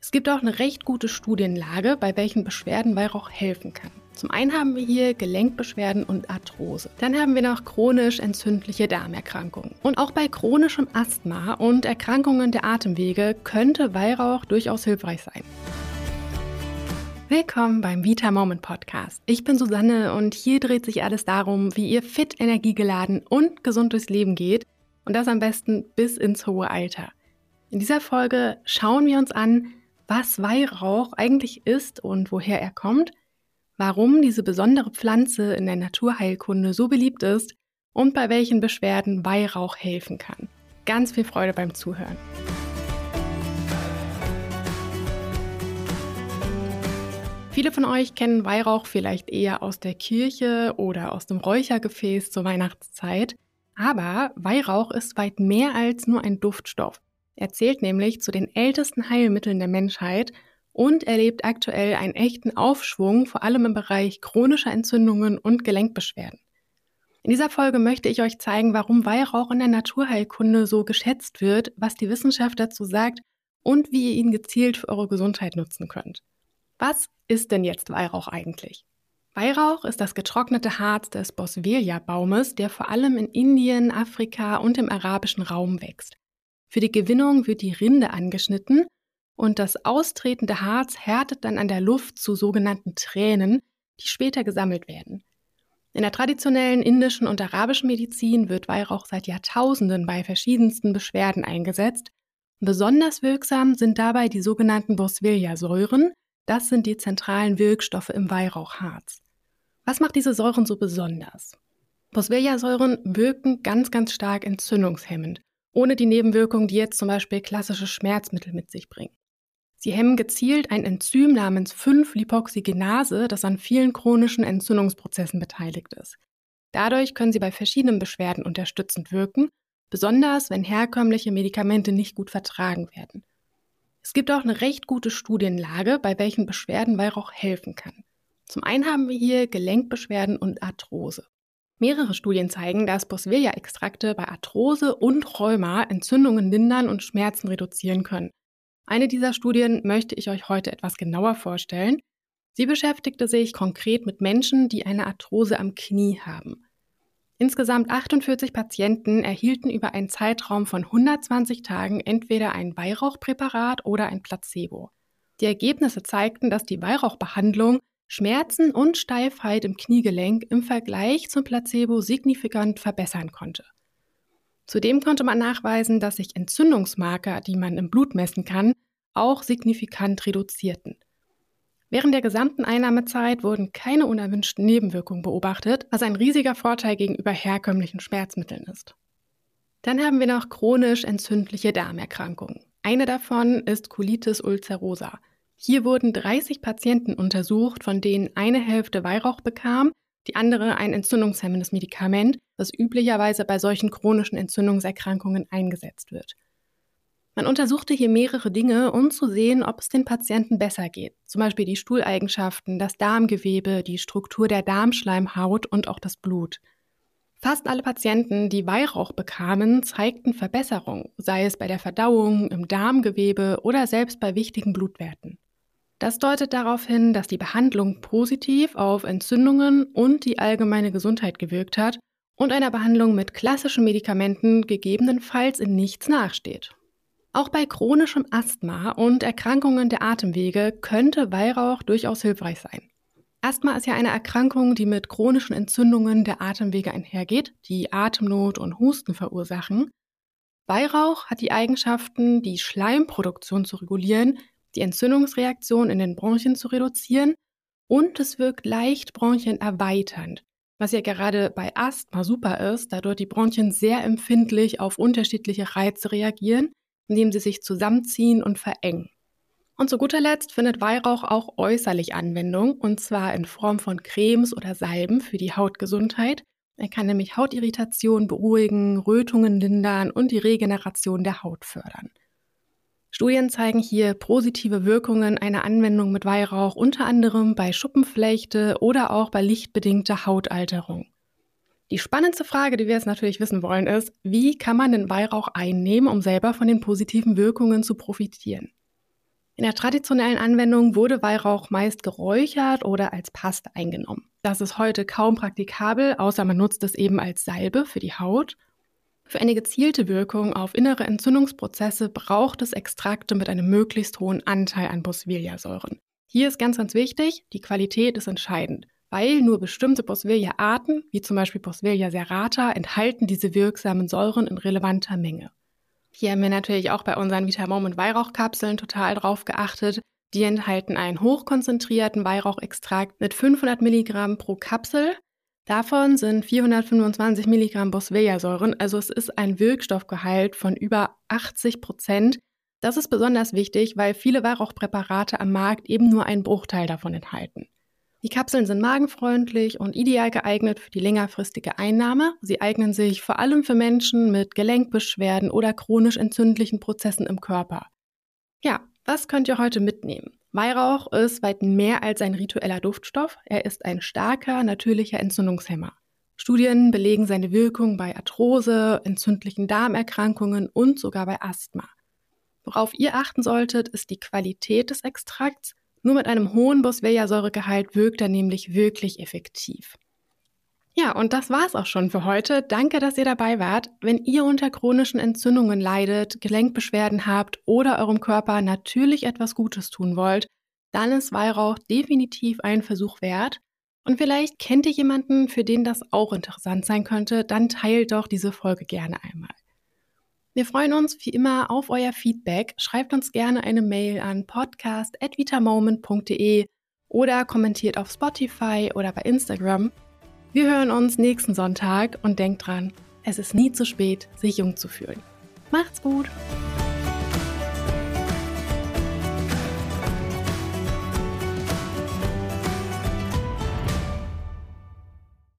Es gibt auch eine recht gute Studienlage, bei welchen Beschwerden Weihrauch helfen kann. Zum einen haben wir hier Gelenkbeschwerden und Arthrose. Dann haben wir noch chronisch entzündliche Darmerkrankungen. Und auch bei chronischem Asthma und Erkrankungen der Atemwege könnte Weihrauch durchaus hilfreich sein. Willkommen beim Vita Moment Podcast. Ich bin Susanne und hier dreht sich alles darum, wie ihr fit, energiegeladen und gesund durchs Leben geht und das am besten bis ins hohe Alter. In dieser Folge schauen wir uns an, was Weihrauch eigentlich ist und woher er kommt, warum diese besondere Pflanze in der Naturheilkunde so beliebt ist und bei welchen Beschwerden Weihrauch helfen kann. Ganz viel Freude beim Zuhören. Viele von euch kennen Weihrauch vielleicht eher aus der Kirche oder aus dem Räuchergefäß zur Weihnachtszeit. Aber Weihrauch ist weit mehr als nur ein Duftstoff. Er zählt nämlich zu den ältesten Heilmitteln der Menschheit und erlebt aktuell einen echten Aufschwung, vor allem im Bereich chronischer Entzündungen und Gelenkbeschwerden. In dieser Folge möchte ich euch zeigen, warum Weihrauch in der Naturheilkunde so geschätzt wird, was die Wissenschaft dazu sagt und wie ihr ihn gezielt für eure Gesundheit nutzen könnt. Was ist denn jetzt Weihrauch eigentlich? Weihrauch ist das getrocknete Harz des Boswellia-Baumes, der vor allem in Indien, Afrika und im arabischen Raum wächst. Für die Gewinnung wird die Rinde angeschnitten und das austretende Harz härtet dann an der Luft zu sogenannten Tränen, die später gesammelt werden. In der traditionellen indischen und arabischen Medizin wird Weihrauch seit Jahrtausenden bei verschiedensten Beschwerden eingesetzt. Besonders wirksam sind dabei die sogenannten Boswellia-Säuren. Das sind die zentralen Wirkstoffe im Weihrauchharz. Was macht diese Säuren so besonders? Boswellia-Säuren wirken ganz, ganz stark entzündungshemmend, ohne die Nebenwirkungen, die jetzt zum Beispiel klassische Schmerzmittel mit sich bringen. Sie hemmen gezielt ein Enzym namens 5-Lipoxygenase, das an vielen chronischen Entzündungsprozessen beteiligt ist. Dadurch können sie bei verschiedenen Beschwerden unterstützend wirken, besonders wenn herkömmliche Medikamente nicht gut vertragen werden. Es gibt auch eine recht gute Studienlage, bei welchen Beschwerden Weihrauch helfen kann. Zum einen haben wir hier Gelenkbeschwerden und Arthrose. Mehrere Studien zeigen, dass Boswellia-Extrakte bei Arthrose und Rheuma Entzündungen lindern und Schmerzen reduzieren können. Eine dieser Studien möchte ich euch heute etwas genauer vorstellen. Sie beschäftigte sich konkret mit Menschen, die eine Arthrose am Knie haben. Insgesamt 48 Patienten erhielten über einen Zeitraum von 120 Tagen entweder ein Weihrauchpräparat oder ein Placebo. Die Ergebnisse zeigten, dass die Weihrauchbehandlung Schmerzen und Steifheit im Kniegelenk im Vergleich zum Placebo signifikant verbessern konnte. Zudem konnte man nachweisen, dass sich Entzündungsmarker, die man im Blut messen kann, auch signifikant reduzierten. Während der gesamten Einnahmezeit wurden keine unerwünschten Nebenwirkungen beobachtet, was ein riesiger Vorteil gegenüber herkömmlichen Schmerzmitteln ist. Dann haben wir noch chronisch entzündliche Darmerkrankungen. Eine davon ist Colitis ulcerosa. Hier wurden 30 Patienten untersucht, von denen eine Hälfte Weihrauch bekam, die andere ein entzündungshemmendes Medikament, das üblicherweise bei solchen chronischen Entzündungserkrankungen eingesetzt wird. Man untersuchte hier mehrere Dinge, um zu sehen, ob es den Patienten besser geht. Zum Beispiel die Stuhleigenschaften, das Darmgewebe, die Struktur der Darmschleimhaut und auch das Blut. Fast alle Patienten, die Weihrauch bekamen, zeigten Verbesserung, sei es bei der Verdauung, im Darmgewebe oder selbst bei wichtigen Blutwerten. Das deutet darauf hin, dass die Behandlung positiv auf Entzündungen und die allgemeine Gesundheit gewirkt hat und einer Behandlung mit klassischen Medikamenten gegebenenfalls in nichts nachsteht. Auch bei chronischem Asthma und Erkrankungen der Atemwege könnte Weihrauch durchaus hilfreich sein. Asthma ist ja eine Erkrankung, die mit chronischen Entzündungen der Atemwege einhergeht, die Atemnot und Husten verursachen. Weihrauch hat die Eigenschaften, die Schleimproduktion zu regulieren, die Entzündungsreaktion in den Bronchien zu reduzieren und es wirkt leicht bronchienerweiternd, was ja gerade bei Asthma super ist, da dort die Bronchien sehr empfindlich auf unterschiedliche Reize reagieren, indem sie sich zusammenziehen und verengen. Und zu guter Letzt findet Weihrauch auch äußerlich Anwendung, und zwar in Form von Cremes oder Salben für die Hautgesundheit. Er kann nämlich Hautirritation beruhigen, Rötungen lindern und die Regeneration der Haut fördern. Studien zeigen hier positive Wirkungen einer Anwendung mit Weihrauch, unter anderem bei Schuppenflechte oder auch bei lichtbedingter Hautalterung. Die spannendste Frage, die wir jetzt natürlich wissen wollen, ist, wie kann man den Weihrauch einnehmen, um selber von den positiven Wirkungen zu profitieren? In der traditionellen Anwendung wurde Weihrauch meist geräuchert oder als Paste eingenommen. Das ist heute kaum praktikabel, außer man nutzt es eben als Salbe für die Haut. Für eine gezielte Wirkung auf innere Entzündungsprozesse braucht es Extrakte mit einem möglichst hohen Anteil an Boswellia-Säuren. Hier ist ganz, ganz wichtig, die Qualität ist entscheidend, weil nur bestimmte Boswellia-Arten, wie zum Beispiel Boswellia serrata, enthalten diese wirksamen Säuren in relevanter Menge. Hier haben wir natürlich auch bei unseren Vitamoment Weihrauchkapseln total drauf geachtet. Die enthalten einen hochkonzentrierten Weihrauchextrakt mit 500 Milligramm pro Kapsel. Davon sind 425 Milligramm Boswellia-Säuren, also es ist ein Wirkstoffgehalt von über 80%. Das ist besonders wichtig, weil viele Weihrauchpräparate am Markt eben nur einen Bruchteil davon enthalten. Die Kapseln sind magenfreundlich und ideal geeignet für die längerfristige Einnahme. Sie eignen sich vor allem für Menschen mit Gelenkbeschwerden oder chronisch entzündlichen Prozessen im Körper. Ja, was könnt ihr heute mitnehmen? Weihrauch ist weit mehr als ein ritueller Duftstoff. Er ist ein starker, natürlicher Entzündungshemmer. Studien belegen seine Wirkung bei Arthrose, entzündlichen Darmerkrankungen und sogar bei Asthma. Worauf ihr achten solltet, ist die Qualität des Extrakts. Nur mit einem hohen Boswellia-Säuregehalt wirkt er nämlich wirklich effektiv. Ja, und das war's auch schon für heute. Danke, dass ihr dabei wart. Wenn ihr unter chronischen Entzündungen leidet, Gelenkbeschwerden habt oder eurem Körper natürlich etwas Gutes tun wollt, dann ist Weihrauch definitiv ein Versuch wert. Und vielleicht kennt ihr jemanden, für den das auch interessant sein könnte, dann teilt doch diese Folge gerne einmal. Wir freuen uns wie immer auf euer Feedback. Schreibt uns gerne eine Mail an podcast@vitamoment.de oder kommentiert auf Spotify oder bei Instagram. Wir hören uns nächsten Sonntag und denkt dran, es ist nie zu spät, sich jung zu fühlen. Macht's gut!